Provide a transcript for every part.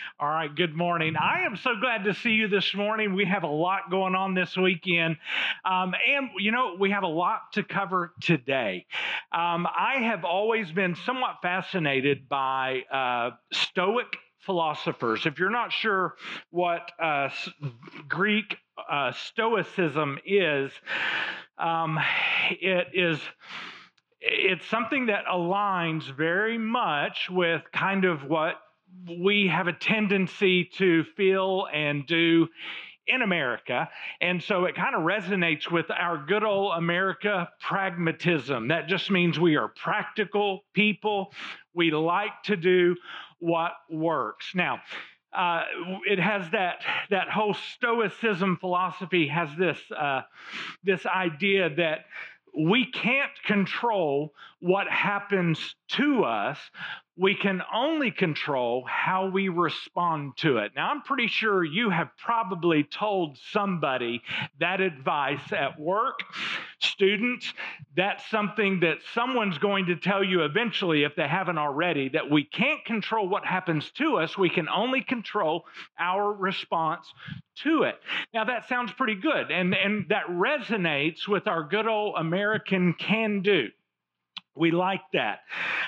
All right, good morning. I am so glad to see you this morning. We have a lot going on this weekend. We have a lot to cover today. I have always been somewhat fascinated by Stoic philosophers. If you're not sure what Greek Stoicism is, it is. It's something that aligns very much with kind of what we have a tendency to feel and do in America. And so it kind of resonates with our good old America pragmatism. That just means we are practical people. We like to do what works. Now, it has that whole Stoicism philosophy has this idea that we can't control what happens to us. We can only control how we respond to it. Now, I'm pretty sure you have probably told somebody that advice at work. Students, that's something that someone's going to tell you eventually, if they haven't already, that we can't control what happens to us. We can only control our response to it. Now, that sounds pretty good, and that resonates with our good old American can-do. We like that.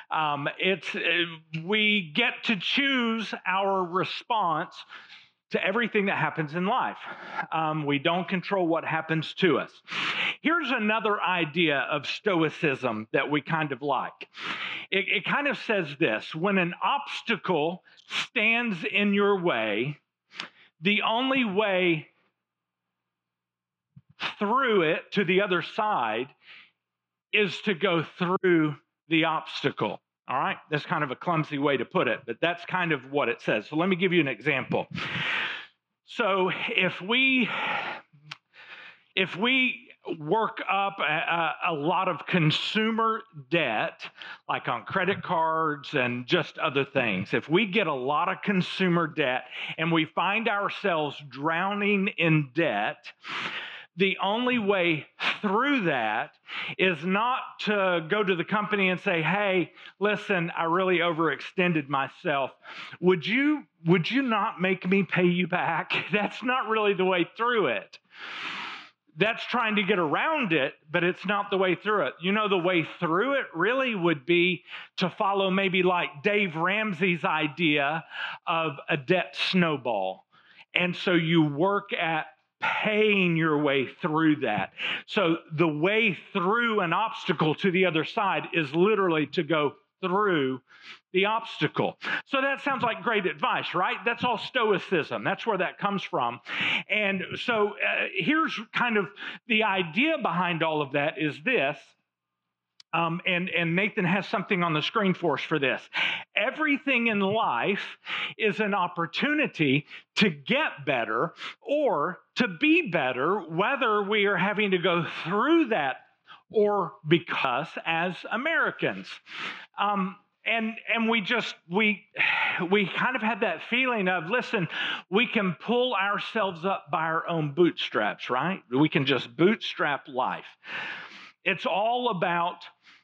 We get to choose our response to everything that happens in life. We don't control what happens to us. Here's another idea of Stoicism that we kind of like. It kind of says this: when an obstacle stands in your way, the only way through it to the other side is to go through the obstacle. All right? That's kind of a clumsy way to put it, but that's kind of what it says. So let me give you an example. So if we work up a lot of consumer debt, like on credit cards and just other things, if we get a lot of consumer debt and we find ourselves drowning in debt, the only way through that is not to go to the company and say, hey, listen, I really overextended myself. Would you not make me pay you back? That's not really the way through it. That's trying to get around it, but it's not the way through it. You know, the way through it really would be to follow maybe like Dave Ramsey's idea of a debt snowball. And so you work at paying your way through that. So the way through an obstacle to the other side is literally to go through the obstacle. So that sounds like great advice, right? That's all Stoicism. That's where that comes from. And so here's kind of the idea behind all of that is this. And Nathan has something on the screen for us for this. Everything in life is an opportunity to get better or to be better, whether we are having to go through that or because as Americans. And we kind of had that feeling of, listen, we can pull ourselves up by our own bootstraps, right? We can just bootstrap life. It's all about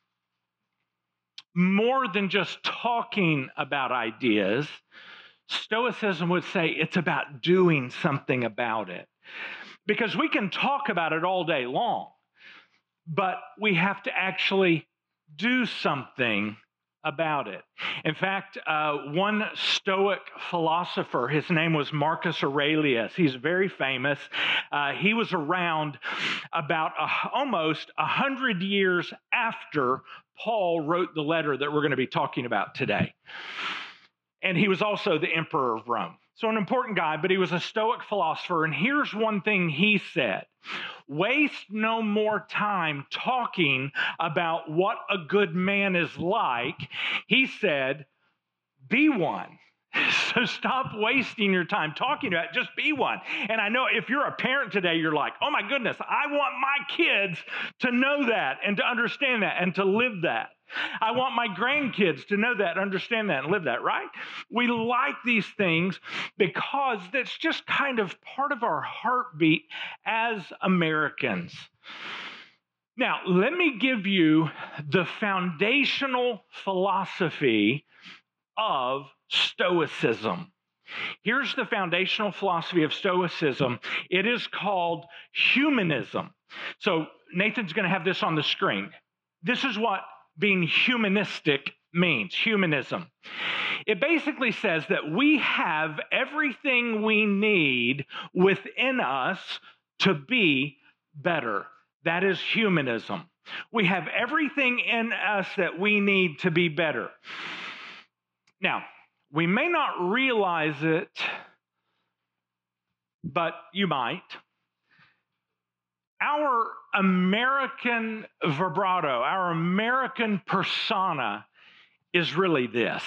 more than just talking about ideas. Stoicism would say it's about doing something about it. Because we can talk about it all day long, but we have to actually do something about it. In fact, one Stoic philosopher, his name was Marcus Aurelius. He's very famous. He was around about almost 100 years after Paul wrote the letter that we're going to be talking about today. And he was also the emperor of Rome. So an important guy, but he was a Stoic philosopher. And here's one thing he said: waste no more time talking about what a good man is like. He said, be one. So stop wasting your time talking about it. Just be one. And I know if you're a parent today, you're like, oh my goodness, I want my kids to know that and to understand that and to live that. I want my grandkids to know that, understand that, and live that, right? We like these things because that's just kind of part of our heartbeat as Americans. Now, let me give you the foundational philosophy of Stoicism. Here's the foundational philosophy of Stoicism. It is called humanism. So Nathan's going to have this on the screen. This is what being humanistic means, humanism. It basically says that we have everything we need within us to be better. That is humanism. We have everything in us that we need to be better. Now, we may not realize it, but you might. Our American vibrato, our American persona is really this.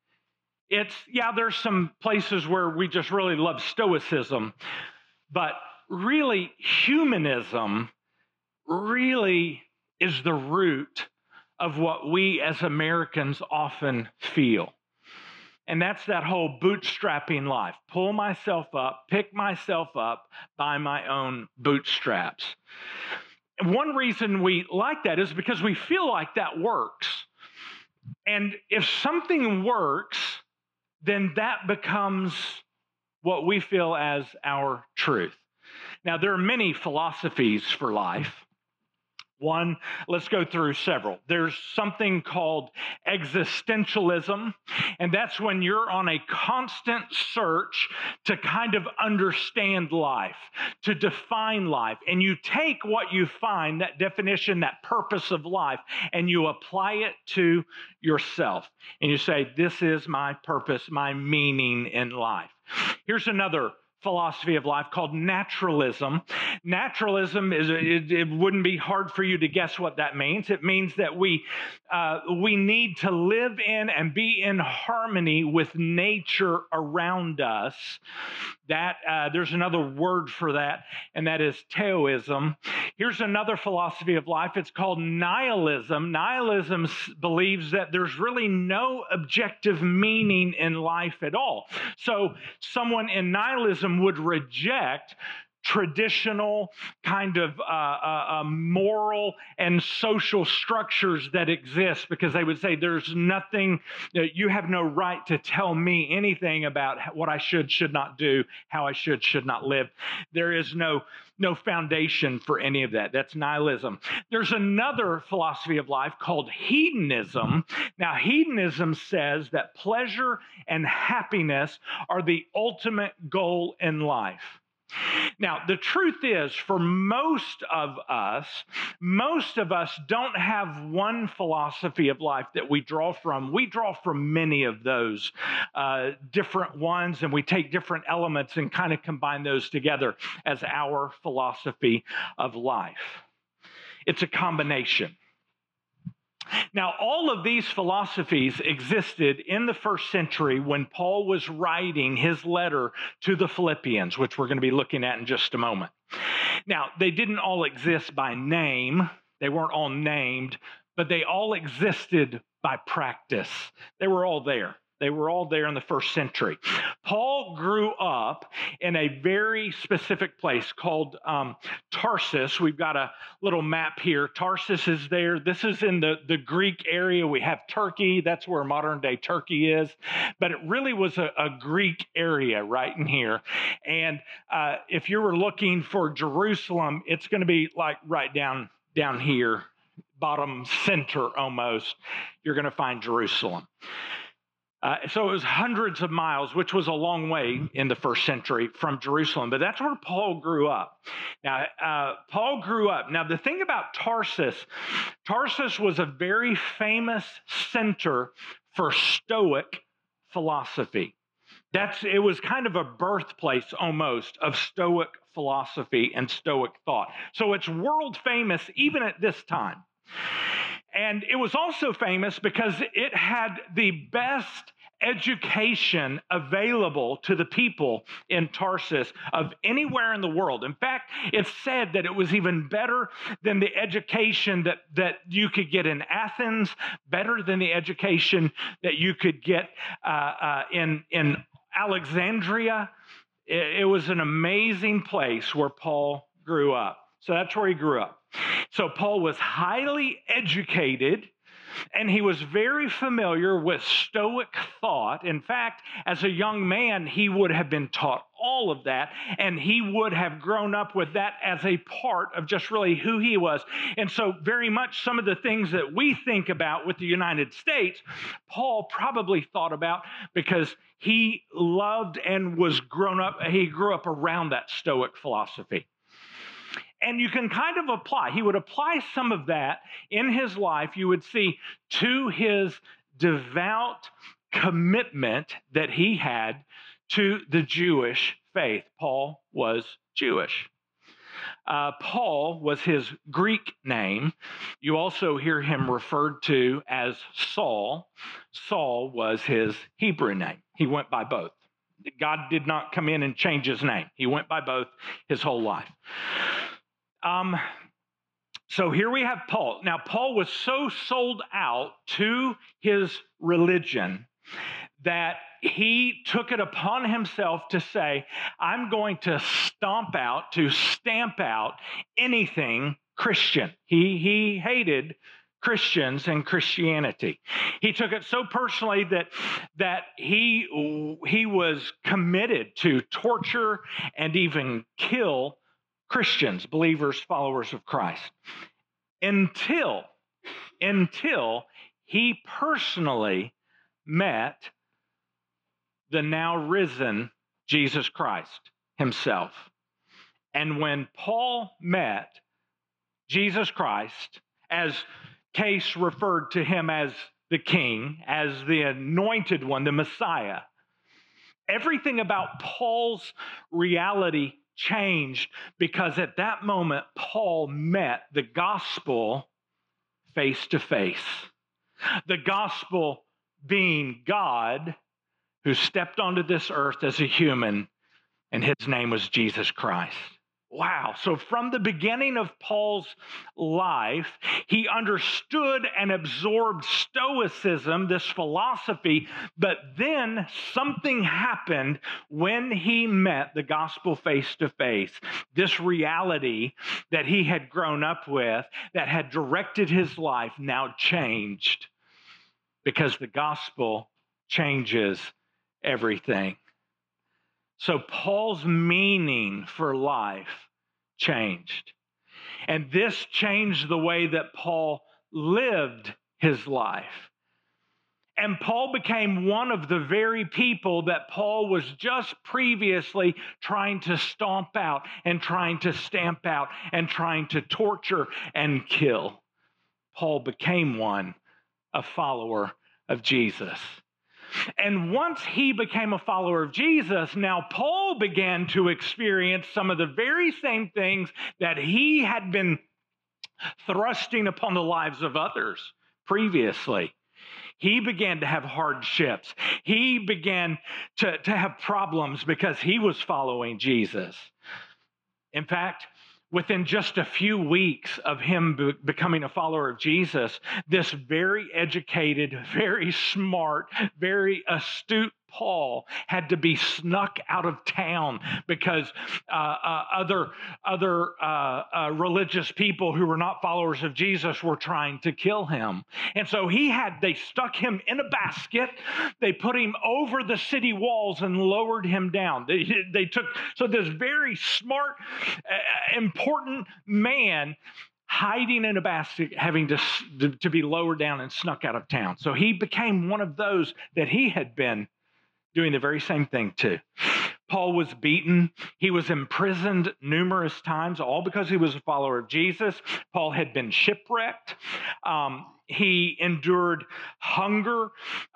There's some places where we just really love Stoicism, but really humanism really is the root of what we as Americans often feel. And that's that whole bootstrapping life. Pull myself up, pick myself up by my own bootstraps. And one reason we like that is because we feel like that works. And if something works, then that becomes what we feel as our truth. Now, there are many philosophies for life. One, let's go through several. There's something called existentialism, and that's when you're on a constant search to kind of understand life, to define life. And you take what you find, that definition, that purpose of life, and you apply it to yourself. And you say, this is my purpose, my meaning in life. Here's another philosophy of life called naturalism. Naturalism it wouldn't be hard for you to guess what that means. It means that we need to live in and be in harmony with nature around us. That there's another word for that, and that is Taoism. Here's another philosophy of life. It's called nihilism. Nihilism believes that there's really no objective meaning in life at all. So someone in nihilism would reject traditional kind of moral and social structures that exist, because they would say there's nothing, you have no right to tell me anything about what I should not do, how I should not live. There is no foundation for any of that. That's nihilism. There's another philosophy of life called hedonism. Now, hedonism says that pleasure and happiness are the ultimate goal in life. Now, the truth is, for most of us don't have one philosophy of life that we draw from. We draw from many of those different ones, and we take different elements and kind of combine those together as our philosophy of life. It's a combination. Now, all of these philosophies existed in the first century when Paul was writing his letter to the Philippians, which we're going to be looking at in just a moment. Now, they didn't all exist by name. They weren't all named, but they all existed by practice. They were all there. They were all there in the first century. Paul grew up in a very specific place called Tarsus. We've got a little map here. Tarsus is there. This is in the Greek area. We have Turkey. That's where modern day Turkey is. But it really was a Greek area right in here. And if you were looking for Jerusalem, it's going to be like right down here, bottom center almost. You're going to find Jerusalem. So it was hundreds of miles, which was a long way in the first century from Jerusalem. But that's where Paul grew up. Now, Paul grew up. Now, the thing about Tarsus was a very famous center for Stoic philosophy. It was kind of a birthplace almost of Stoic philosophy and Stoic thought. So it's world famous even at this time. And it was also famous because it had the best education available to the people in Tarsus of anywhere in the world. In fact, it's said that it was even better than the education that you could get in Athens, better than the education that you could get in Alexandria. It was an amazing place where Paul grew up. So that's where he grew up. So Paul was highly educated, And he was very familiar with Stoic thought. In fact, as a young man, he would have been taught all of that, and he would have grown up with that as a part of just really who he was. And so very much some of the things that we think about with the United States, Paul probably thought about because he loved and he grew up around that Stoic philosophy. And you can kind of he would apply some of that in his life, you would see, to his devout commitment that he had to the Jewish faith. Paul was Jewish. Paul was his Greek name. You also hear him referred to as Saul. Saul was his Hebrew name. He went by both. God did not come in and change his name. He went by both his whole life. So here we have Paul. Now, Paul was so sold out to his religion that he took it upon himself to say, I'm going to stamp out anything Christian. He hated Christians and Christianity. He took it so personally that he was committed to torture and even kill Christians, believers, followers of Christ, until he personally met the now risen Jesus Christ himself. And when Paul met Jesus Christ, as Case referred to him as the King, as the anointed one, the Messiah, everything about Paul's reality changed, because at that moment, Paul met the gospel face to face. The gospel being God who stepped onto this earth as a human, and his name was Jesus Christ. Wow. So from the beginning of Paul's life, he understood and absorbed Stoicism, this philosophy, but then something happened when he met the gospel face to face. This reality that he had grown up with, that had directed his life, now changed, because the gospel changes everything. So Paul's meaning for life changed. And this changed the way that Paul lived his life. And Paul became one of the very people that Paul was just previously trying to stomp out and trying to stamp out and trying to torture and kill. Paul became one, a follower of Jesus. And once he became a follower of Jesus, now Paul began to experience some of the very same things that he had been thrusting upon the lives of others previously. He began to have hardships. He began to have problems because he was following Jesus. In fact, within just a few weeks of him becoming a follower of Jesus, this very educated, very smart, very astute Paul had to be snuck out of town because other religious people who were not followers of Jesus were trying to kill him. And so they stuck him in a basket. They put him over the city walls and lowered him down. So this very smart, important man hiding in a basket, having to be lowered down and snuck out of town. So he became one of those that he had been doing the very same thing too. Paul was beaten. He was imprisoned numerous times, all because he was a follower of Jesus. Paul had been shipwrecked. He endured hunger.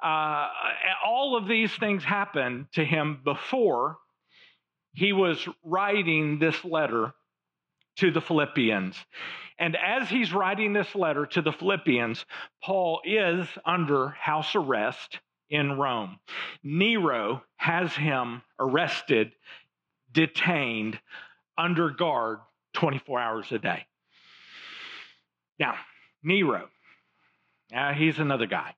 All of these things happened to him before he was writing this letter to the Philippians. And as he's writing this letter to the Philippians, Paul is under house arrest in Rome. Nero has him arrested, detained, under guard 24 hours a day. Now, Nero, he's another guy.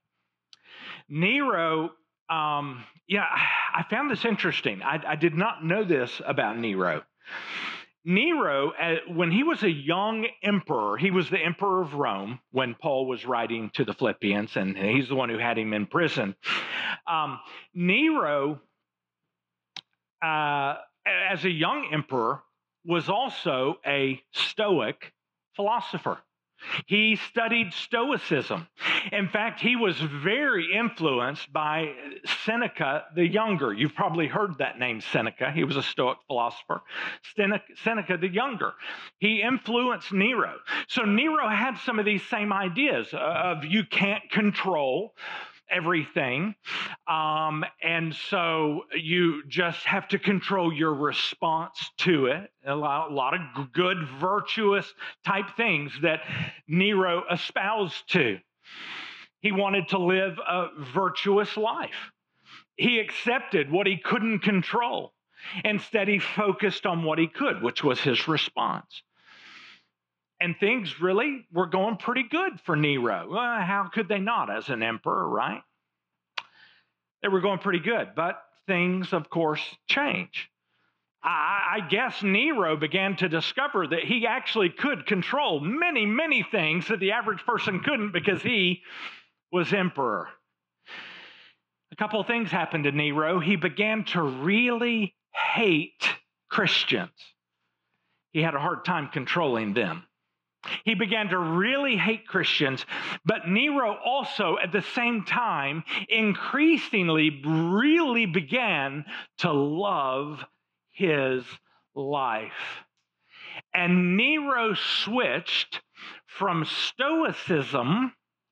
Nero, I found this interesting. I did not know this about Nero. Nero, when he was a young emperor, he was the emperor of Rome when Paul was writing to the Philippians, and he's the one who had him in prison. Nero, as a young emperor, was also a Stoic philosopher. He studied Stoicism. In fact, he was very influenced by Seneca the Younger. You've probably heard that name, Seneca. He was a Stoic philosopher. Seneca the Younger. He influenced Nero. So Nero had some of these same ideas of you can't control everything. And so you just have to control your response to it. A lot of good, virtuous type things that Nero espoused to. He wanted to live a virtuous life. He accepted what he couldn't control. Instead, he focused on what he could, which was his response. And things really were going pretty good for Nero. Well, how could they not as an emperor, right? They were going pretty good, but things, of course, change. I guess Nero began to discover that he actually could control many, many things that the average person couldn't because he was emperor. A couple of things happened to Nero. He began to really hate Christians. He had a hard time controlling them. He began to really hate Christians, but Nero also, at the same time, increasingly really began to love his life. And Nero switched from Stoicism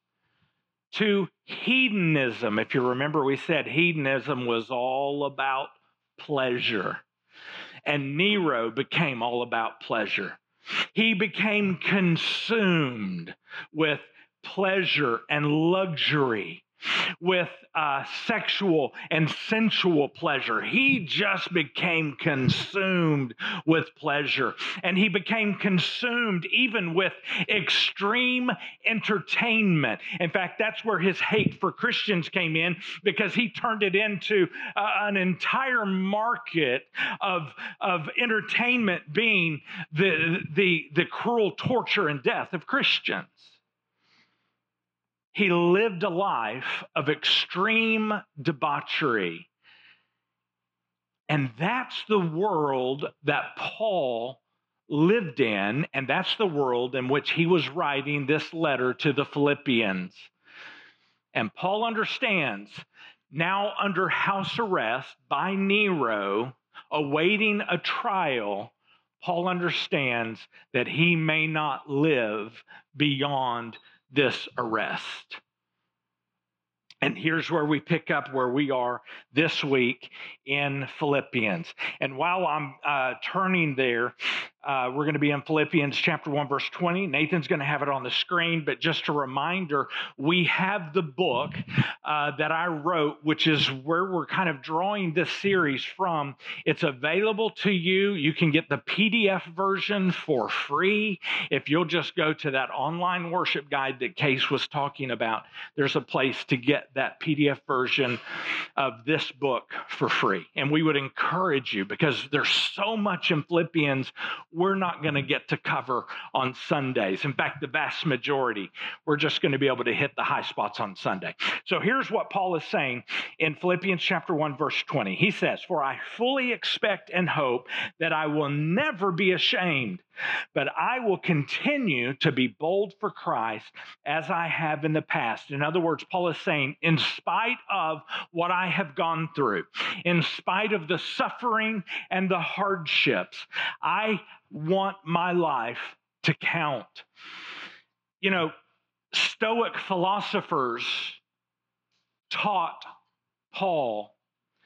to hedonism. If you remember, we said hedonism was all about pleasure, and Nero became all about pleasure. He became consumed with pleasure and luxury, with sexual and sensual pleasure. He just became consumed with pleasure. And he became consumed even with extreme entertainment. In fact, that's where his hate for Christians came in, because he turned it into an entire market of entertainment being the cruel torture and death of Christians. He lived a life of extreme debauchery. And that's the world that Paul lived in, and that's the world in which he was writing this letter to the Philippians. And Paul understands, now under house arrest by Nero, awaiting a trial, Paul understands that he may not live beyond this arrest. And here's where we pick up where we are this week in Philippians. And while I'm turning there, we're going to be in Philippians chapter 1, verse 20. Nathan's going to have it on the screen, but just a reminder, we have the book that I wrote, which is where we're kind of drawing this series from. It's available to you. You can get the PDF version for free. If you'll just go to that online worship guide that Case was talking about, there's a place to get that PDF version of this book for free. And we would encourage you, because there's so much in Philippians we're not going to get to cover on Sundays. In fact, the vast majority, we're just going to be able to hit the high spots on Sunday. So here's what Paul is saying in Philippians chapter 1, verse 20. He says, "For I fully expect and hope that I will never be ashamed, but I will continue to be bold for Christ as I have in the past." In other words, Paul is saying, in spite of what I have gone through, in spite of the suffering and the hardships, I want my life to count. You know, Stoic philosophers taught Paul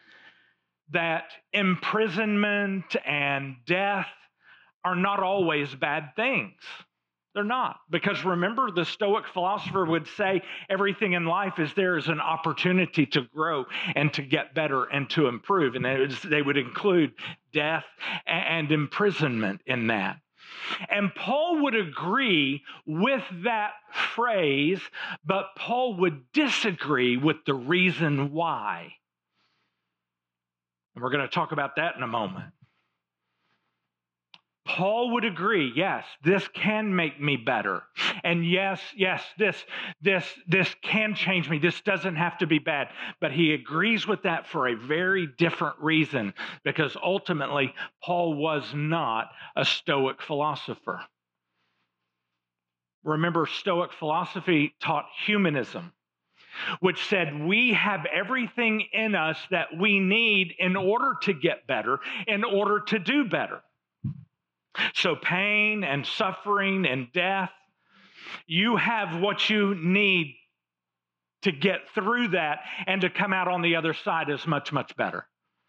that imprisonment and death are not always bad things. They're not. Because remember, the Stoic philosopher would say everything in life is there as an opportunity to grow and to get better and to improve. And they would include death and imprisonment in that. And Paul would agree with that phrase, but Paul would disagree with the reason why. And we're going to talk about that in a moment. Paul would agree, yes, this can make me better. And yes, this can change me. This doesn't have to be bad. But he agrees with that for a very different reason, because ultimately, Paul was not a Stoic philosopher. Remember, Stoic philosophy taught humanism, which said we have everything in us that we need in order to get better, in order to do better. So pain and suffering and death, you have what you need to get through that and to come out on the other side as much, much better.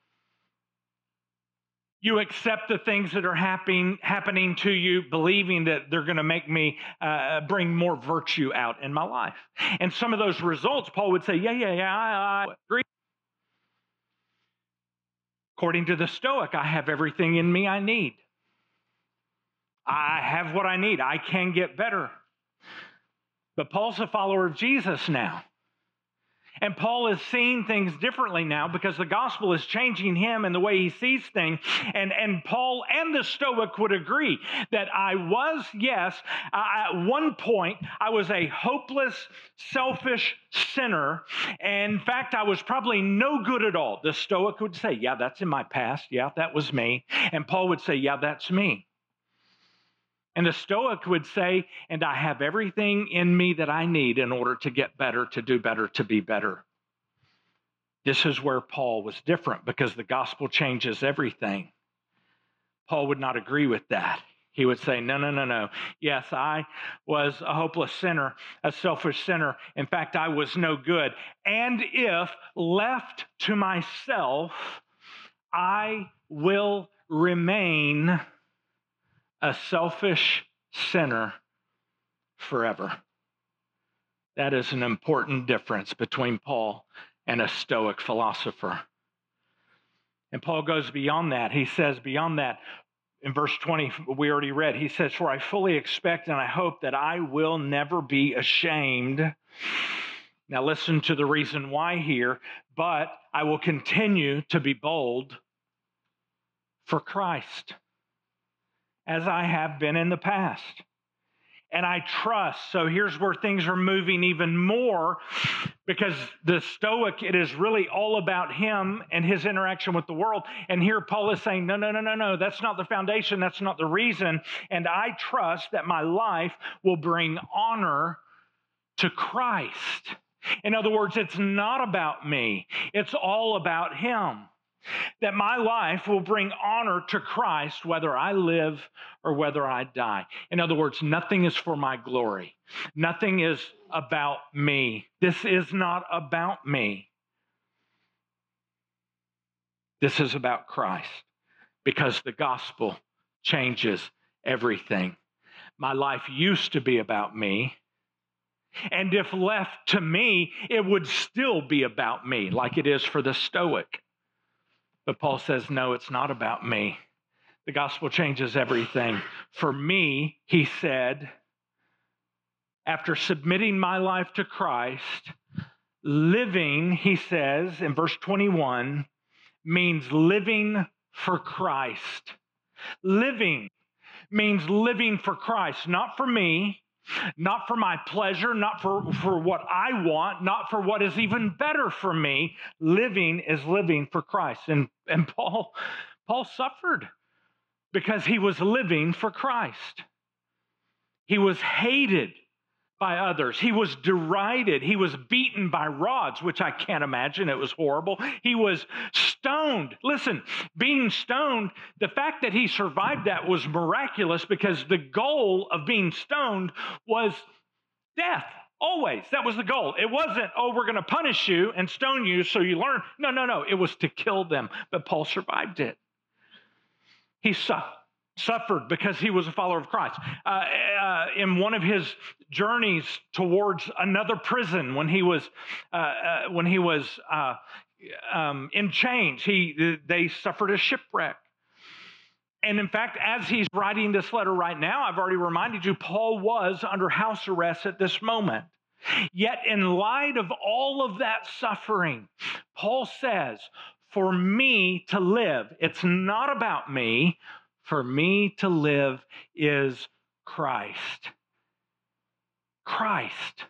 You accept the things that are happening to you, believing that they're going to make me bring more virtue out in my life. And some of those results, Paul would say, I agree. According to the Stoic, I have everything in me I need. I have what I need. I can get better. But Paul's a follower of Jesus now. And Paul is seeing things differently now because the gospel is changing him and the way he sees things. And Paul and the Stoic would agree that I was, at one point, I was a hopeless, selfish sinner. And in fact, I was probably no good at all. The Stoic would say, yeah, that's in my past. Yeah, that was me. And Paul would say, yeah, that's me. And the Stoic would say, and I have everything in me that I need in order to get better, to do better, to be better. This is where Paul was different because the gospel changes everything. Paul would not agree with that. He would say, no. Yes, I was a hopeless sinner, a selfish sinner. In fact, I was no good. And if left to myself, I will remain a selfish sinner forever. That is an important difference between Paul and a Stoic philosopher. And Paul goes beyond that. He says beyond that, in verse 20, we already read, he says, for I fully expect and I hope that I will never be ashamed. Now listen to the reason why here, but I will continue to be bold for Christ, as I have been in the past. And I trust, so here's where things are moving even more, because the Stoic, it is really all about him and his interaction with the world. And here Paul is saying, no, that's not the foundation, that's not the reason. And I trust that my life will bring honor to Christ. In other words, it's not about me, it's all about him. That my life will bring honor to Christ whether I live or whether I die. In other words, nothing is for my glory. Nothing is about me. This is not about me. This is about Christ, because the gospel changes everything. My life used to be about me, and if left to me, it would still be about me, like it is for the Stoic. But Paul says, no, it's not about me. The gospel changes everything. For me, he said, after submitting my life to Christ, living, he says in verse 21, means living for Christ. Living means living for Christ, not for me, not for my pleasure, not for what I want, not for what is even better for me. Living is living for Christ. And Paul suffered because he was living for Christ. He was hated by others. He was derided. He was beaten by rods, which I can't imagine. It was horrible. He was stoned. Listen, being stoned, the fact that he survived that was miraculous, because the goal of being stoned was death. Always. That was the goal. It wasn't, we're going to punish you and stone you so you learn. No. It was to kill them. But Paul survived it. He suffered because he was a follower of Christ. In one of his journeys towards another prison, when he was in chains, they suffered a shipwreck. And in fact, as he's writing this letter right now, I've already reminded you, Paul was under house arrest at this moment. Yet in light of all of that suffering, Paul says, for me to live, it's not about me. For me to live is Christ. Christ.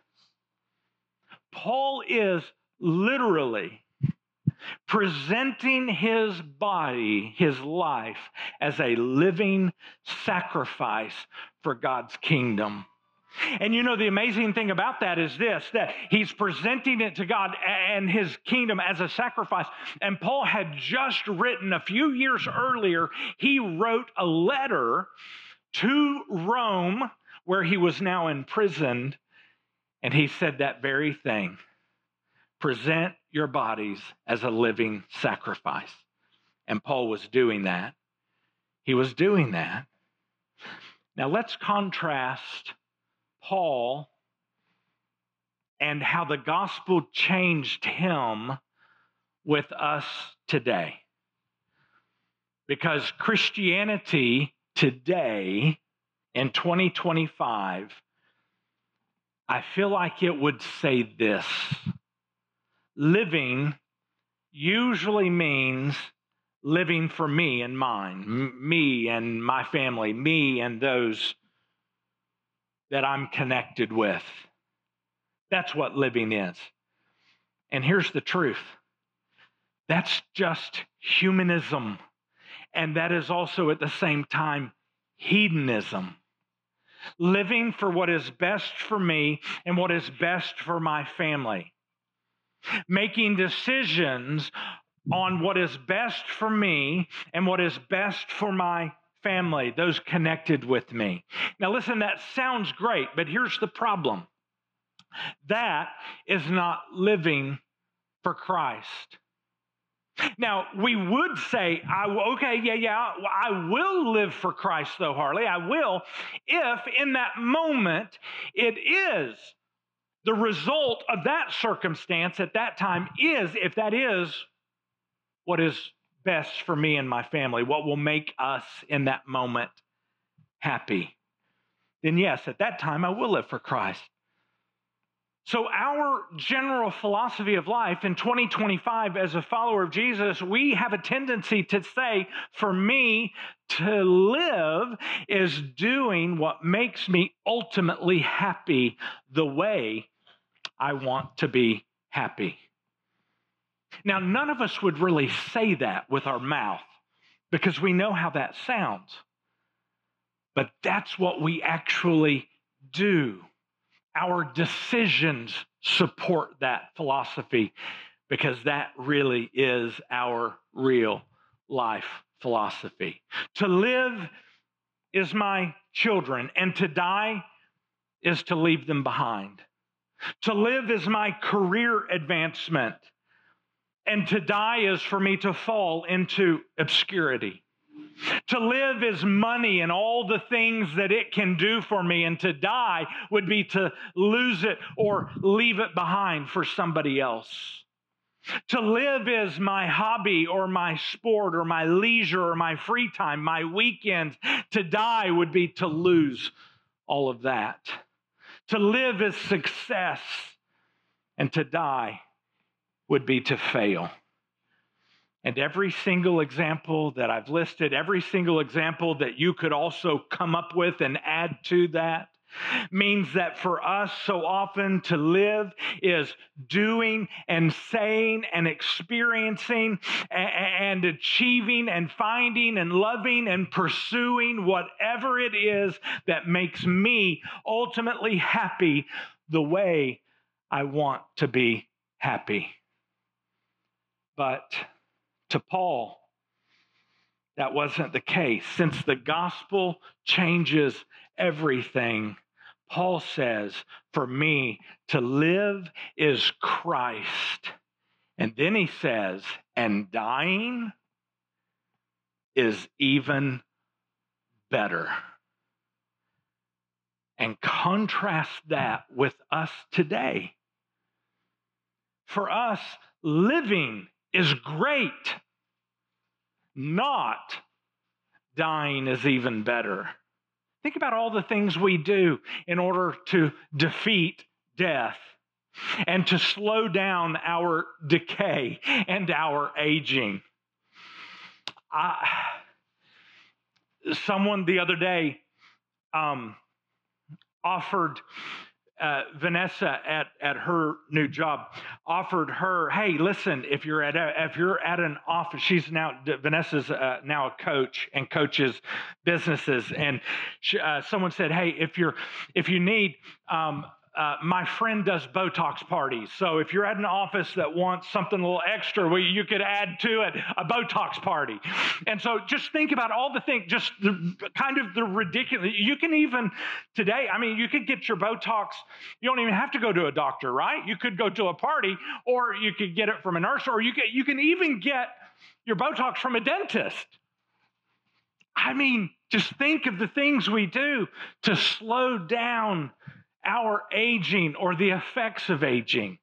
Paul is literally presenting his body, his life, as a living sacrifice for God's kingdom. And you know, the amazing thing about that is this, that he's presenting it to God and his kingdom as a sacrifice. And Paul had just written a few years earlier, he wrote a letter to Rome where he was now imprisoned. And he said that very thing. Present your bodies as a living sacrifice. And Paul was doing that. He was doing that. Now let's contrast Paul and how the gospel changed him with us today. Because Christianity today in 2025, I feel like it would say this. Living usually means living for me and mine, me and my family, me and those that I'm connected with. That's what living is. And here's the truth. That's just humanism. And that is also at the same time hedonism. Living for what is best for me and what is best for my family. Making decisions on what is best for me and what is best for my family, those connected with me. Now listen, that sounds great, but here's the problem. That is not living for Christ. Now, we would say, I will live for Christ though, Harley. I will, if in that moment it is the result of that circumstance at that time is, if that is what is best for me and my family, what will make us in that moment happy, then yes, at that time I will live for Christ. So our general philosophy of life in 2025 as a follower of Jesus, we have a tendency to say, for me to live is doing what makes me ultimately happy the way I want to be happy. Now, none of us would really say that with our mouth because we know how that sounds. But that's what we actually do. Our decisions support that philosophy because that really is our real life philosophy. To live is my children, and to die is to leave them behind. To live is my career advancement, and to die is for me to fall into obscurity. To live is money and all the things that it can do for me, and to die would be to lose it or leave it behind for somebody else. To live is my hobby or my sport or my leisure or my free time, my weekends. To die would be to lose all of that. To live is success, and to die would be to fail. And every single example that I've listed, every single example that you could also come up with and add to that, means that for us so often to live is doing and saying and experiencing and achieving and finding and loving and pursuing whatever it is that makes me ultimately happy the way I want to be happy. But to Paul, that wasn't the case. Since the gospel changes everything, Paul says, for me to live is Christ. And then he says, and dying is even better. And contrast that with us today. For us, living is great. Not dying is even better. Think about all the things we do in order to defeat death and to slow down our decay and our aging. Someone the other day offered Vanessa at her new job, offered her, hey, listen, if you're at an office, Vanessa's now a coach and coaches businesses, and someone said, hey, if you need, my friend does Botox parties. So if you're at an office that wants something a little extra, you could add to it a Botox party. And so just think about all the things, just the ridiculous. You can even today, you could get your Botox. You don't even have to go to a doctor, right? You could go to a party, or you could get it from a nurse, or you can even get your Botox from a dentist. Just think of the things we do to slow down our aging or the effects of aging.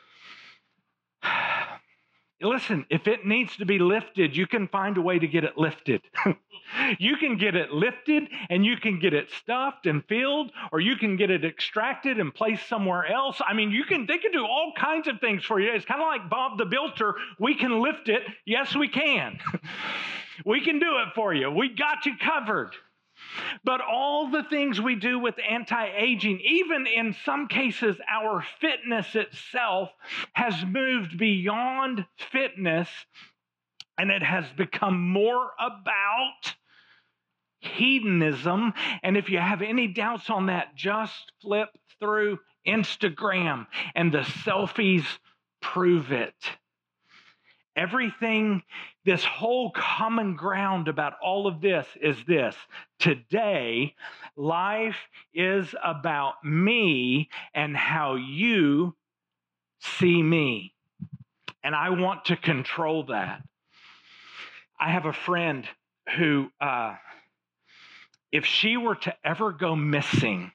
Listen, if it needs to be lifted, you can find a way to get it lifted. You can get it lifted, and you can get it stuffed and filled, or you can get it extracted and placed somewhere else. They can do all kinds of things for you. It's kind of like Bob the Builder. We can lift it. Yes, we can. We can do it for you. We got you covered. But all the things we do with anti-aging, even in some cases, our fitness itself has moved beyond fitness, and it has become more about hedonism. And if you have any doubts on that, just flip through Instagram, and the selfies prove it. Everything, this whole common ground about all of this is this. Today, life is about me and how you see me. And I want to control that. I have a friend who, if she were to ever go missing,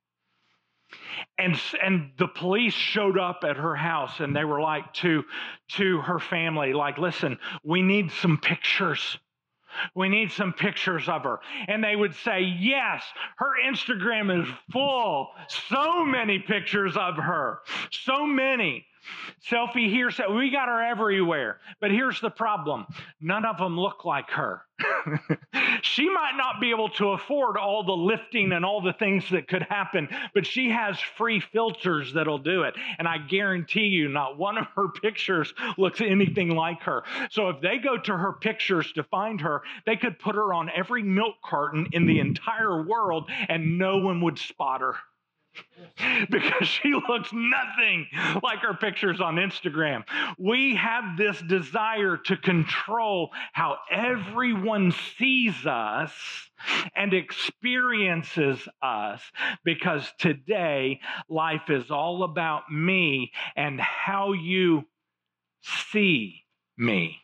and the police showed up at her house, and they were like to her family, like, listen, we need some pictures. We need some pictures of her. And they would say, yes, her Instagram is full. So many pictures of her. So many. Selfie here, we got her everywhere. But here's the problem. None of them look like her. She might not be able to afford all the lifting and all the things that could happen, but she has free filters that'll do it. And I guarantee you, not one of her pictures looks anything like her. So if they go to her pictures to find her, they could put her on every milk carton in the entire world, and no one would spot her. Because she looks nothing like her pictures on Instagram. We have this desire to control how everyone sees us and experiences us, because today life is all about me and how you see me.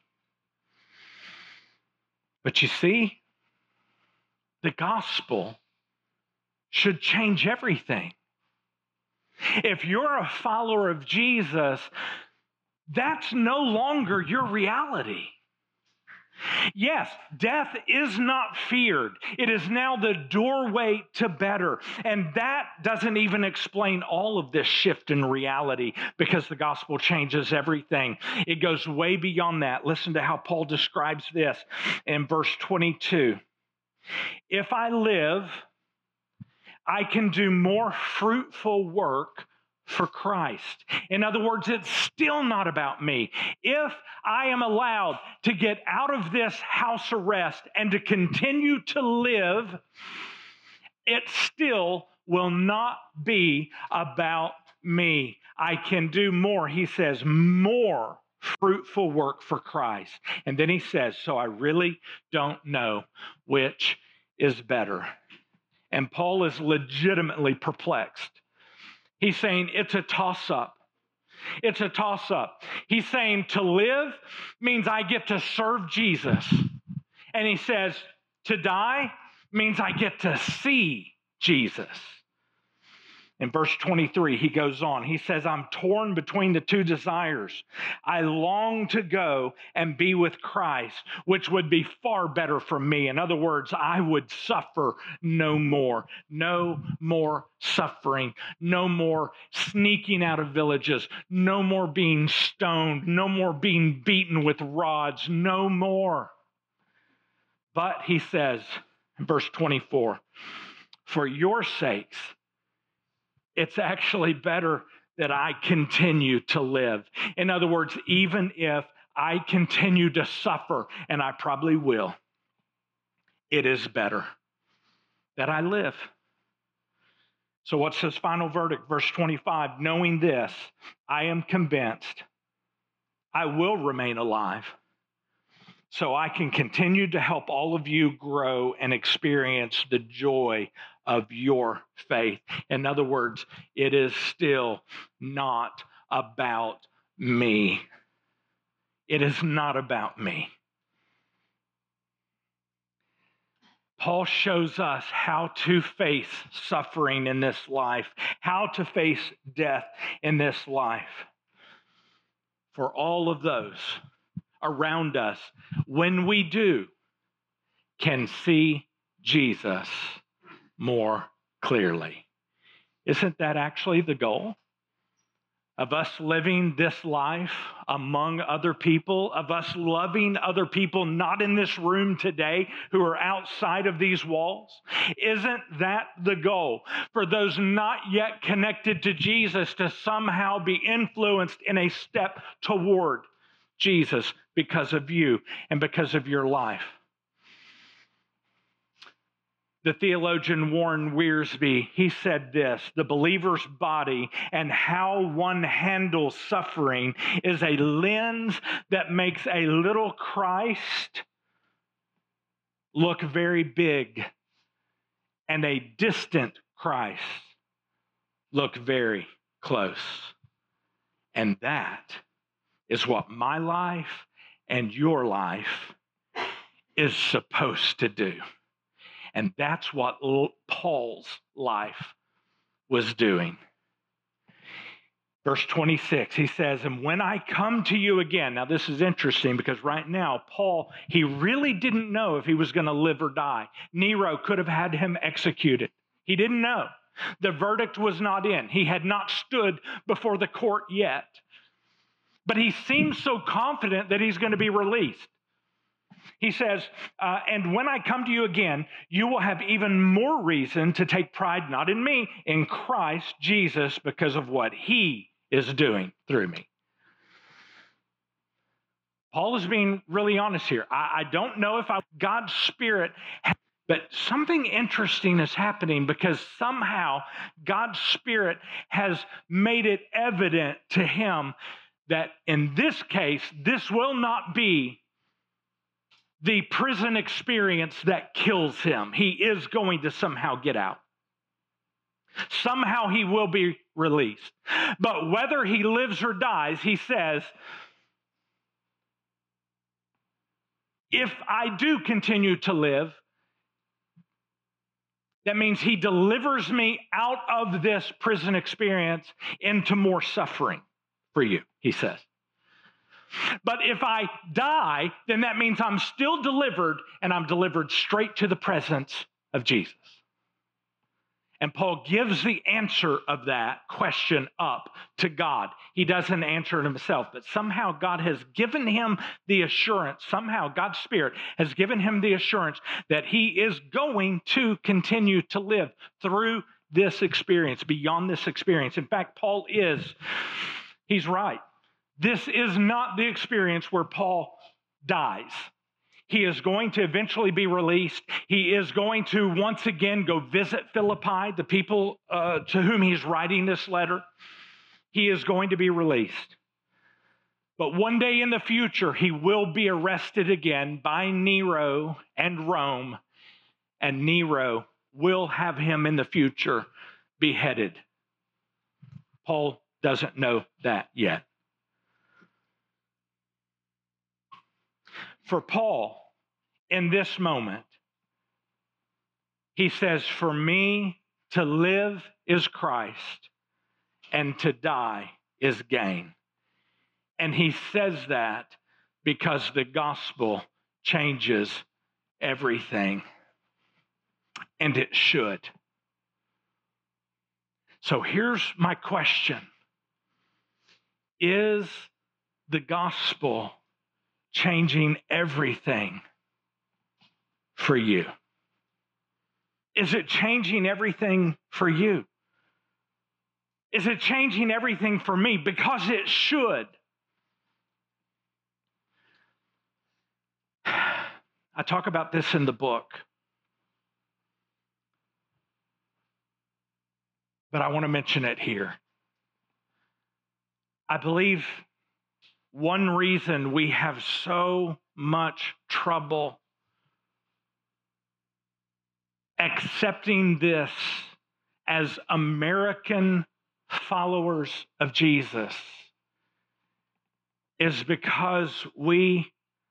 But you see, the gospel should change everything. If you're a follower of Jesus, that's no longer your reality. Yes, death is not feared. It is now the doorway to better. And that doesn't even explain all of this shift in reality, because the gospel changes everything. It goes way beyond that. Listen to how Paul describes this in verse 22. If I live, I can do more fruitful work for Christ. In other words, it's still not about me. If I am allowed to get out of this house arrest and to continue to live, it still will not be about me. I can do more, he says, more fruitful work for Christ. And then he says, so I really don't know which is better. And Paul is legitimately perplexed. He's saying it's a toss-up. It's a toss-up. He's saying to live means I get to serve Jesus. And he says to die means I get to see Jesus. In verse 23, he goes on. He says, I'm torn between the two desires. I long to go and be with Christ, which would be far better for me. In other words, I would suffer no more. No more suffering. No more sneaking out of villages. No more being stoned. No more being beaten with rods. No more. But he says, Verse 24, for your sakes, it's actually better that I continue to live. In other words, even if I continue to suffer, and I probably will, it is better that I live. So what's his final verdict? Verse 25, knowing this, I am convinced I will remain alive so I can continue to help all of you grow and experience the joy of your faith. In other words, it is still not about me. It is not about me. Paul shows us how to face suffering in this life, how to face death in this life. For all of those around us, when we do, can see Jesus more clearly. Isn't that actually the goal? Of us living this life among other people, of us loving other people not in this room today who are outside of these walls? Isn't that the goal? For those not yet connected to Jesus to somehow be influenced in a step toward Jesus because of you and because of your life. The theologian Warren Wiersbe, he said this, the believer's body and how one handles suffering is a lens that makes a little Christ look very big and a distant Christ look very close. And that is what my life and your life is supposed to do. And that's what Paul's life was doing. Verse 26, he says, and when I come to you again, now this is interesting because right now, Paul, he really didn't know if he was going to live or die. Nero could have had him executed. He didn't know. The verdict was not in. He had not stood before the court yet. But he seems so confident that he's going to be released. He says, and when I come to you again, you will have even more reason to take pride, not in me, in Christ Jesus, because of what he is doing through me. Paul is being really honest here. I don't know if God's Spirit, but something interesting is happening because somehow God's Spirit has made it evident to him that in this case, this will not be the prison experience that kills him. He is going to somehow get out. Somehow he will be released. But whether he lives or dies, he says, if I do continue to live, that means he delivers me out of this prison experience into more suffering for you, he says. But if I die, then that means I'm still delivered, and I'm delivered straight to the presence of Jesus. And Paul gives the answer of that question up to God. He doesn't answer it himself, but somehow God has given him the assurance, somehow God's Spirit has given him the assurance that he is going to continue to live through this experience, beyond this experience. In fact, he's right. This is not the experience where Paul dies. He is going to eventually be released. He is going to once again go visit Philippi, the people to whom he's writing this letter. He is going to be released. But one day in the future, he will be arrested again by Nero and Rome, and Nero will have him in the future beheaded. Paul doesn't know that yet. For Paul, in this moment, he says, for me to live is Christ and to die is gain. And he says that because the gospel changes everything. And it should. So here's my question. Is the gospel changing everything for you? Is it changing everything for you? Is it changing everything for me? Because it should. I talk about this in the book, but I want to mention it here. I believe one reason we have so much trouble accepting this as American followers of Jesus is because we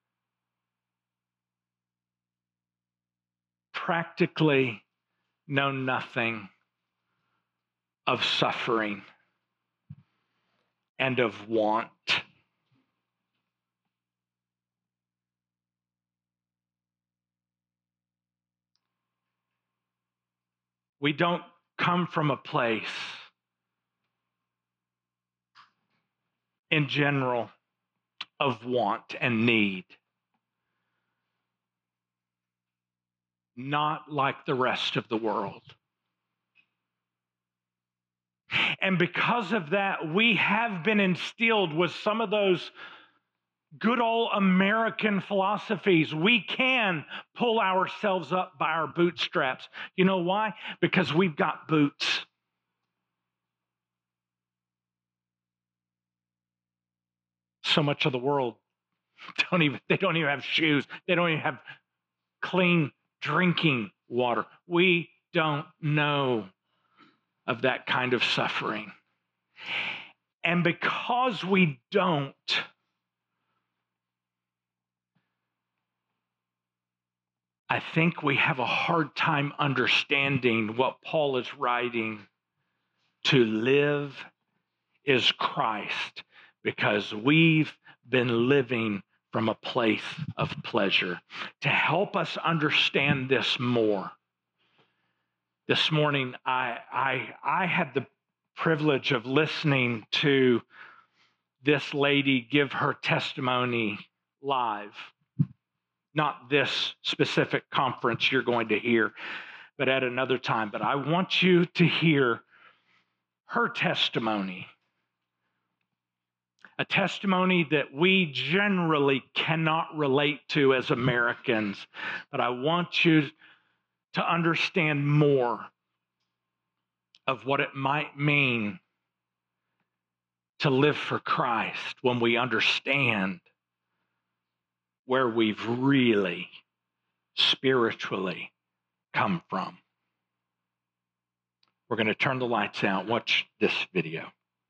practically know nothing of suffering and of want. We don't come from a place in general of want and need. Not like the rest of the world. And because of that, we have been instilled with some of those good old American philosophies. We can pull ourselves up by our bootstraps. You know why? Because we've got boots. So much of the world don't even have shoes. They don't even have clean drinking water. We don't know of that kind of suffering. And because we don't, I think we have a hard time understanding what Paul is writing. To live is Christ, because we've been living from a place of pleasure. To help us understand this more, this morning I had the privilege of listening to this lady give her testimony live. Not this specific conference you're going to hear, but at another time. But I want you to hear her testimony. A testimony that we generally cannot relate to as Americans. But I want you to understand more of what it might mean to live for Christ when we understand where we've really spiritually come from. We're going to turn the lights out. Watch this video.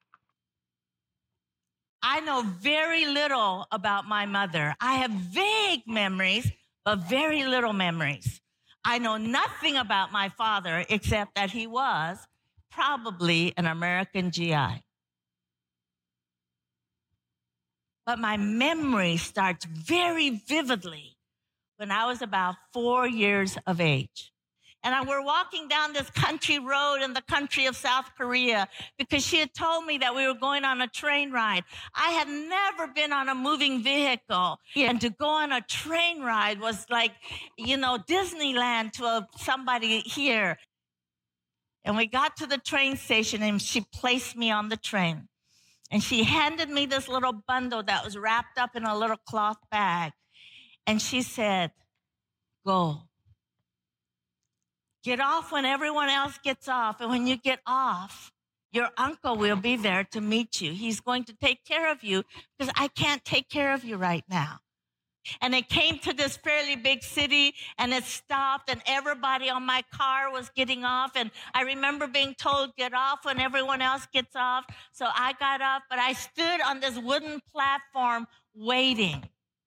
I know very little about my mother. I have vague memories, but very little memories. I know nothing about my father except that he was probably an American GI. But my memory starts very vividly when I was about 4 years of age. And we're walking down this country road in the country of South Korea because she had told me that we were going on a train ride. I had never been on a moving vehicle. And to go on a train ride was like, Disneyland to somebody here. And we got to the train station and she placed me on the train. And she handed me this little bundle that was wrapped up in a little cloth bag. And she said, "Go. Get off when everyone else gets off. And when you get off, your uncle will be there to meet you. He's going to take care of you because I can't take care of you right now." And it came to this fairly big city and it stopped and everybody on my car was getting off. And I remember being told, get off when everyone else gets off. So I got off, but I stood on this wooden platform waiting.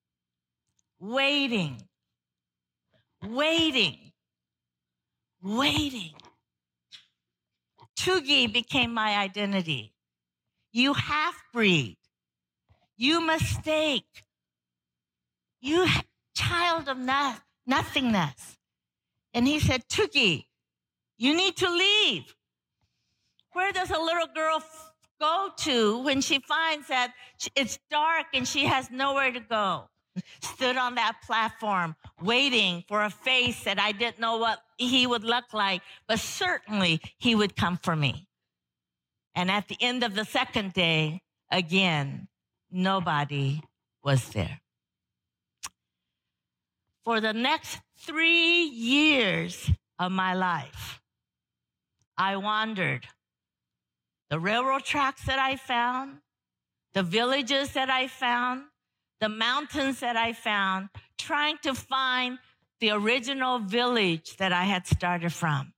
Toogie became my identity. You half-breed. You mistake. You child of nothingness. And he said, "Toogie, you need to leave." Where does a little girl go to when she finds that it's dark and she has nowhere to go? stood on that platform waiting for a face that I didn't know what he would look like, but certainly he would come for me. And at the end of the second day, again, nobody was there. For the next 3 years of my life, I wandered the railroad tracks that I found, the villages that I found, the mountains that I found, trying to find the original village that I had started from.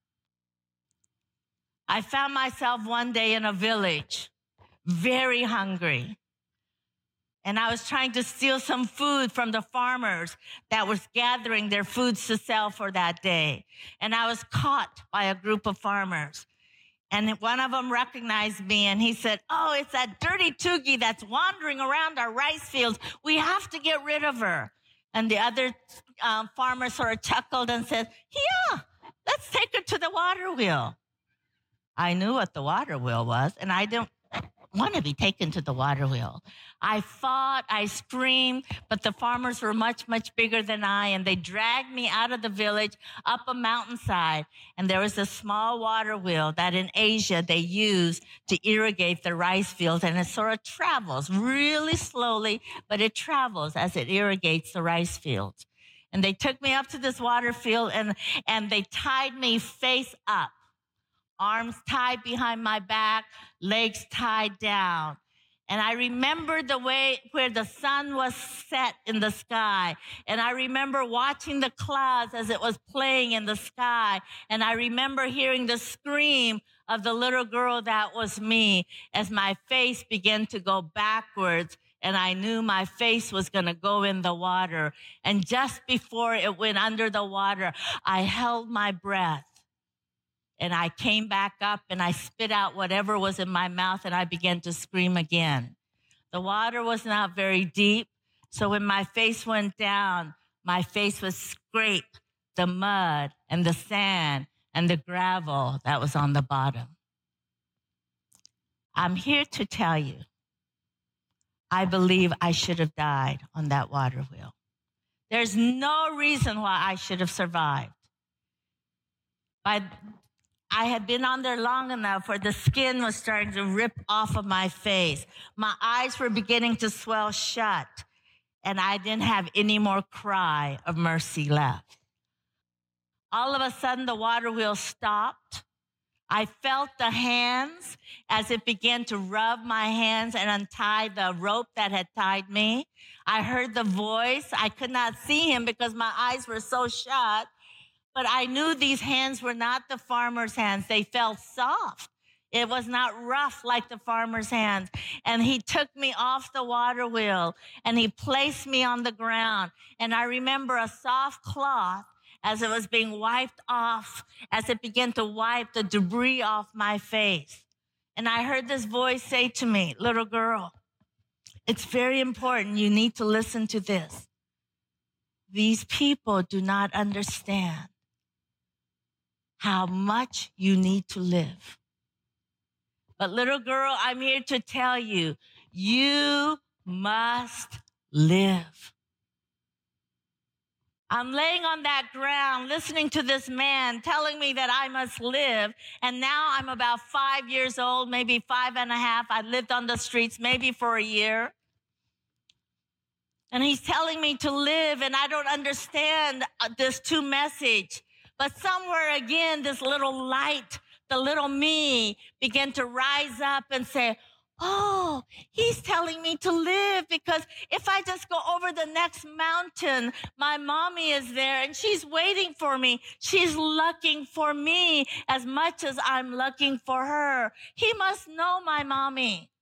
I found myself one day in a village, very hungry. And I was trying to steal some food from the farmers that was gathering their foods to sell for that day. And I was caught by a group of farmers. And one of them recognized me and he said, "Oh, it's that dirty Tugi that's wandering around our rice fields. We have to get rid of her." And the other farmer sort of chuckled and said, "Yeah, let's take her to the water wheel." I knew what the water wheel was, and I didn't want to be taken to the water wheel. I fought, I screamed, but the farmers were much, much bigger than I, and they dragged me out of the village up a mountainside. And there was a small water wheel that in Asia they use to irrigate the rice fields, and it sort of travels really slowly, but it travels as it irrigates the rice fields. And they took me up to this water field, and they tied me face up. Arms tied behind my back, legs tied down. And I remember the way where the sun was set in the sky. And I remember watching the clouds as it was playing in the sky. And I remember hearing the scream of the little girl that was me as my face began to go backwards. And I knew my face was going to go in the water. And just before it went under the water, I held my breath. And I came back up and I spit out whatever was in my mouth and I began to scream again. The water was not very deep, so when my face went down, my face was scraped, the mud and the sand and the gravel that was on the bottom. I'm here to tell you, I believe I should have died on that water wheel. There's no reason why I should have survived. I had been on there long enough where the skin was starting to rip off of my face. My eyes were beginning to swell shut, and I didn't have any more cry of mercy left. All of a sudden, the water wheel stopped. I felt the hands as it began to rub my hands and untie the rope that had tied me. I heard the voice. I could not see him because my eyes were so shut. But I knew these hands were not the farmer's hands. They felt soft. It was not rough like the farmer's hands. And he took me off the water wheel and he placed me on the ground. And I remember a soft cloth as it was being wiped off, as it began to wipe the debris off my face. And I heard this voice say to me, "Little girl, it's very important. You need to listen to this. These people do not understand how much you need to live. But little girl, I'm here to tell you, you must live." I'm laying on that ground, listening to this man telling me that I must live. And now I'm about 5 years old, maybe 5.5. I lived on the streets maybe for a year. And he's telling me to live, and I don't understand this two message. But somewhere again, this little light, the little me, began to rise up and say, "Oh, he's telling me to live because if I just go over the next mountain, my mommy is there and she's waiting for me. She's looking for me as much as I'm looking for her. He must know my mommy."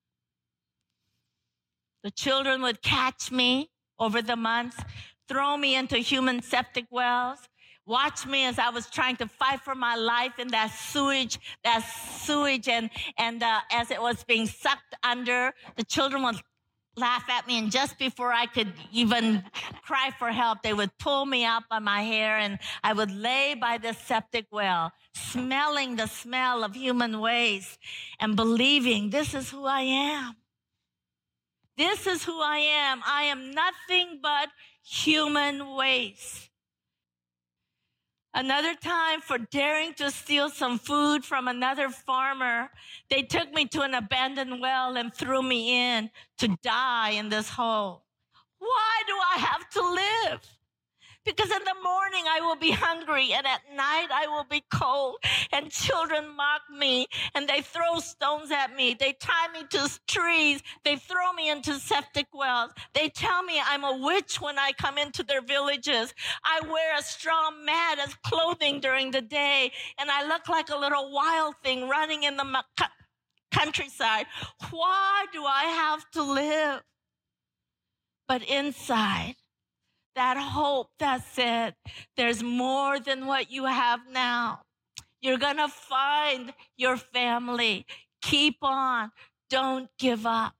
The children would catch me over the months, throw me into human septic wells, watch me as I was trying to fight for my life in that sewage, and as it was being sucked under, the children would laugh at me, and just before I could even cry for help, they would pull me out by my hair, and I would lay by the septic well, smelling the smell of human waste and believing this is who I am. This is who I am. I am nothing but human waste. Another time, for daring to steal some food from another farmer, they took me to an abandoned well and threw me in to die in this hole. Why do I have to live? Because in the morning I will be hungry, and at night I will be cold, and children mock me, and they throw stones at me. They tie me to trees. They throw me into septic wells. They tell me I'm a witch when I come into their villages. I wear a straw mat as clothing during the day, and I look like a little wild thing running in the countryside. Why do I have to live? But inside, that hope that said, there's more than what you have now. You're going to find your family. Keep on. Don't give up.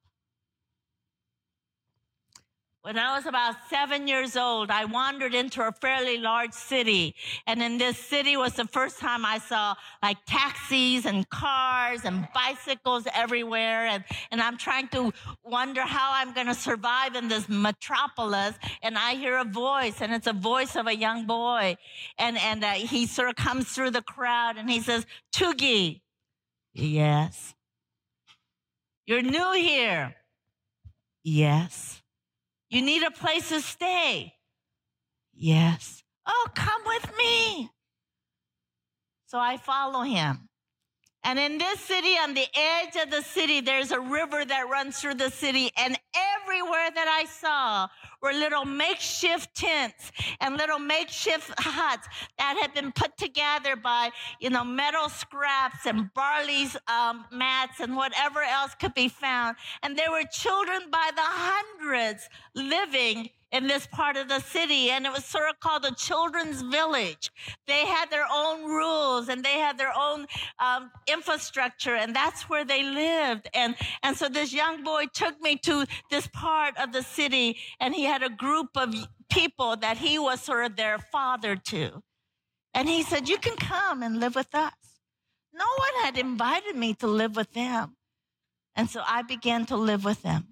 When I was about 7 years old, I wandered into a fairly large city. And in this city was the first time I saw like taxis and cars and bicycles everywhere. And I'm trying to wonder how I'm going to survive in this metropolis. And I hear a voice, and it's a voice of a young boy. And he sort of comes through the crowd, and he says, "Tugi." Yes. "You're new here." Yes. "You need a place to stay." Yes. "Oh, come with me." So I follow him. And in this city, on the edge of the city, there's a river that runs through the city. And everywhere that I saw were little makeshift tents and little makeshift huts that had been put together by, metal scraps and barley's mats and whatever else could be found. And there were children by the hundreds living in this part of the city, and it was sort of called a children's village. They had their own rules, and they had their own infrastructure, and that's where they lived. And so this young boy took me to this part of the city, and he had a group of people that he was sort of their father to. And he said, "You can come and live with us." No one had invited me to live with them. And so I began to live with them.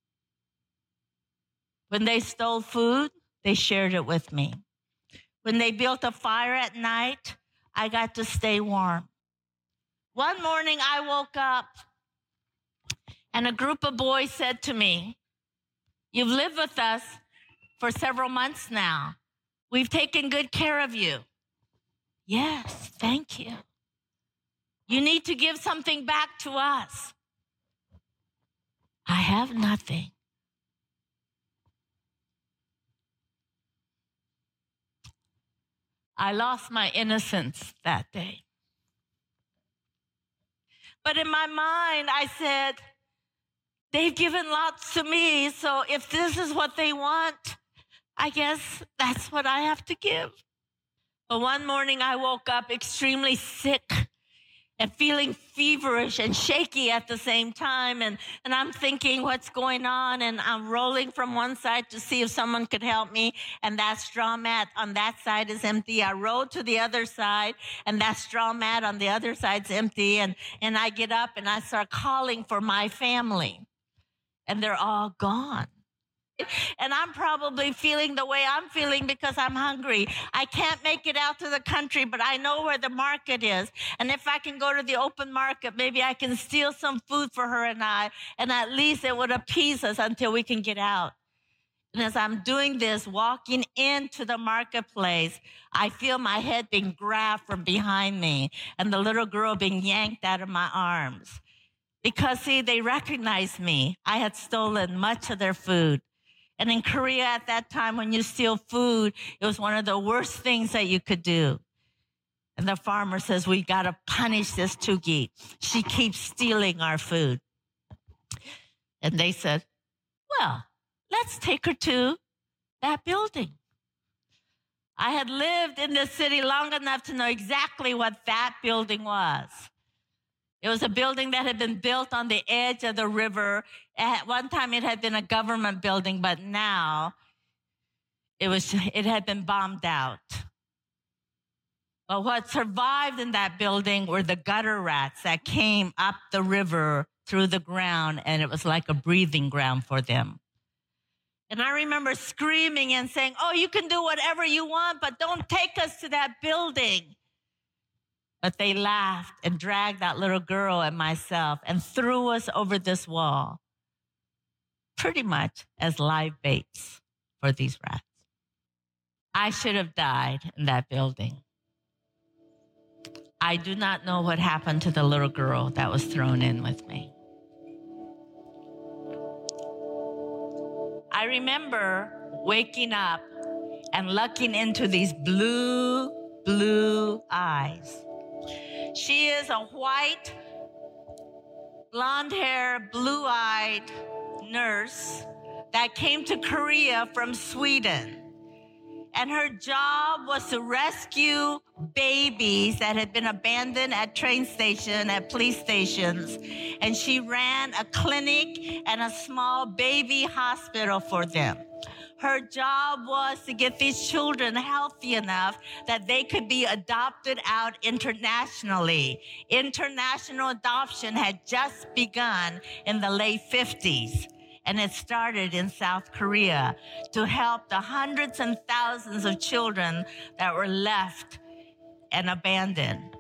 When they stole food, they shared it with me. When they built a fire at night, I got to stay warm. One morning I woke up, and a group of boys said to me, "You've lived with us for several months now. We've taken good care of you." "Yes, thank you." "You need to give something back to us." "I have nothing." I lost my innocence that day. But in my mind, I said, they've given lots to me, so if this is what they want, I guess that's what I have to give. But one morning I woke up extremely sick and feeling feverish and shaky at the same time. And I'm thinking, what's going on? And I'm rolling from one side to see if someone could help me. And that straw mat on that side is empty. I roll to the other side, and that straw mat on the other side's empty. And I get up and I start calling for my family. And they're all gone. And I'm probably feeling the way I'm feeling because I'm hungry. I can't make it out to the country, but I know where the market is. And if I can go to the open market, maybe I can steal some food for her and I, and at least it would appease us until we can get out. And as I'm doing this, walking into the marketplace, I feel my head being grabbed from behind me and the little girl being yanked out of my arms. Because, see, they recognized me. I had stolen much of their food. And in Korea at that time, when you steal food, it was one of the worst things that you could do. And the farmer says, "We got to punish this Tugi. She keeps stealing our food." And they said, "Well, let's take her to that building." I had lived in this city long enough to know exactly what that building was. It was a building that had been built on the edge of the river. At one time, it had been a government building, but now it had been bombed out. But what survived in that building were the gutter rats that came up the river through the ground, and it was like a breathing ground for them. And I remember screaming and saying, "Oh, you can do whatever you want, but don't take us to that building." But they laughed and dragged that little girl and myself and threw us over this wall, pretty much as live baits for these rats. I should have died in that building. I do not know what happened to the little girl that was thrown in with me. I remember waking up and looking into these blue eyes. She is a white, blonde hair, blue-eyed nurse that came to Korea from Sweden. And her job was to rescue babies that had been abandoned at train stations, at police stations. And she ran a clinic and a small baby hospital for them. Her job was to get these children healthy enough that they could be adopted out internationally. International adoption had just begun in the late 50s. And it started in South Korea to help the hundreds and thousands of children that were left and abandoned.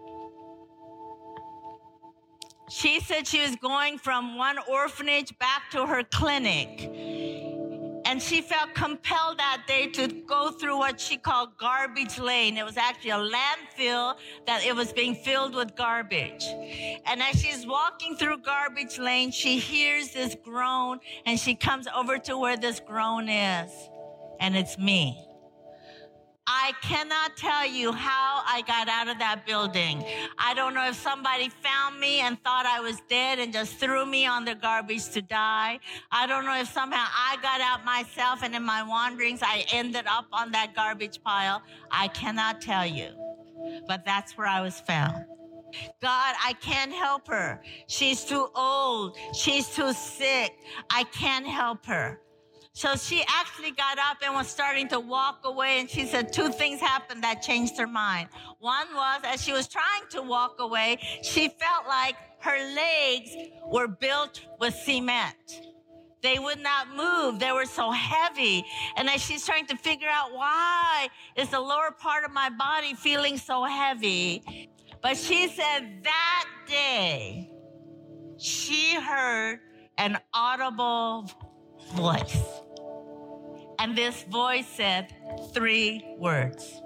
She said she was going from one orphanage back to her clinic. And she felt compelled that day to go through what she called garbage lane. It was actually a landfill that it was being filled with garbage. And as she's walking through garbage lane, she hears this groan, and she comes over to where this groan is. And it's me. I cannot tell you how I got out of that building. I don't know if somebody found me and thought I was dead and just threw me on the garbage to die. I don't know if somehow I got out myself and in my wanderings I ended up on that garbage pile. I cannot tell you. But that's where I was found. God, I can't help her. She's too old. She's too sick. I can't help her. So she actually got up and was starting to walk away, and she said two things happened that changed her mind. One was, as she was trying to walk away, she felt like her legs were built with cement. They would not move. They were so heavy. And as she's trying to figure out why is the lower part of my body feeling so heavy, but she said that day she heard an audible voice. And this voice said 3 words.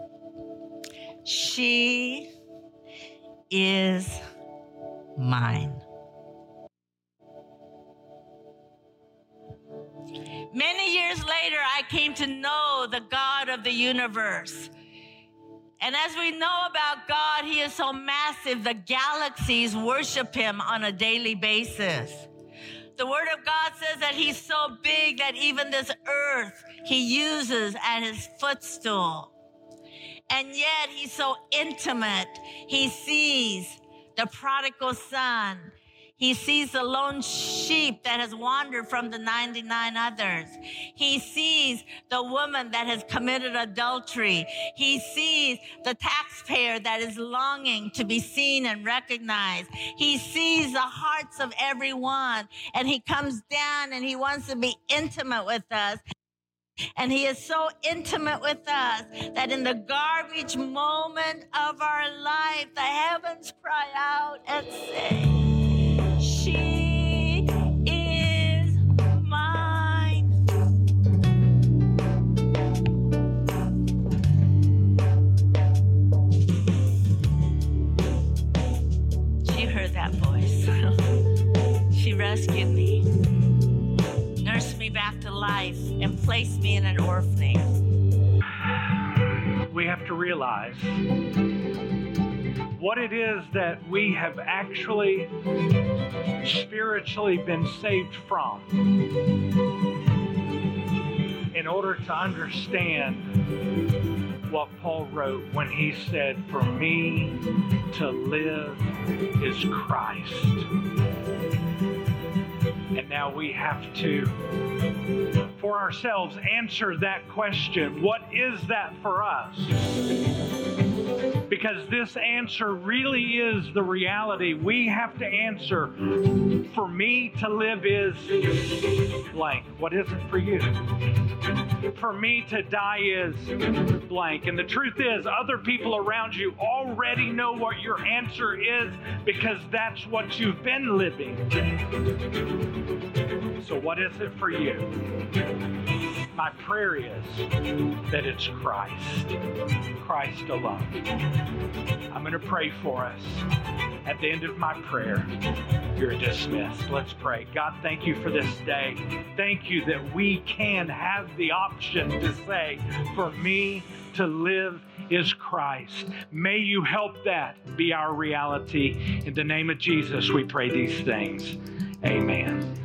She is mine. Many years later, I came to know the God of the universe. And as we know about God, he is so massive, the galaxies worship him on a daily basis. The word of God says that he's so big that even this earth he uses as his footstool. And yet he's so intimate. He sees the prodigal son. He sees the lone sheep that has wandered from the 99 others. He sees the woman that has committed adultery. He sees the taxpayer that is longing to be seen and recognized. He sees the hearts of everyone, and he comes down and he wants to be intimate with us. And he is so intimate with us that in the garbage moment of our life, the heavens cry out and say, she is mine. She heard that voice. She rescued me, nursed me back to life, and placed me in an orphanage. We have to realize what it is that we have actually spiritually been saved from in order to understand what Paul wrote when he said, "For me to live is Christ." And now we have to, for ourselves, answer that question. What is that for us? because this answer really is the reality. We have to answer, for me to live is blank. What is it for you? For me to die is blank. And the truth is, other people around you already know what your answer is because that's what you've been living. So what is it for you? My prayer is that it's Christ alone. I'm going to pray for us. At the end of my prayer, you're dismissed. Let's pray. God, thank you for this day. Thank you that we can have the option to say, for me to live is Christ. May you help that be our reality. In the name of Jesus, we pray these things. Amen.